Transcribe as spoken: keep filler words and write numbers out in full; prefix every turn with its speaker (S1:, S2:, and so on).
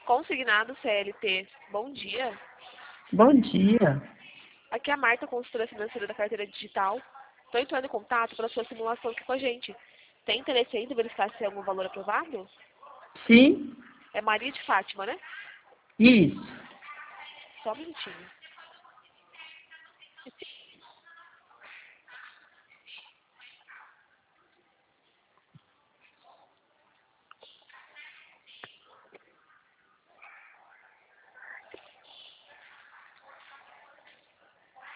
S1: Consignado C L T, bom dia.
S2: Bom dia.
S1: Aqui é a Marta, consultora financeira da carteira digital. Estou entrando em contato para sua simulação aqui com a gente. Tem interesse ainda em verificar se tem algum valor aprovado?
S2: Sim,
S1: É Maria de Fátima, né?
S2: isso.
S1: Só um minutinho.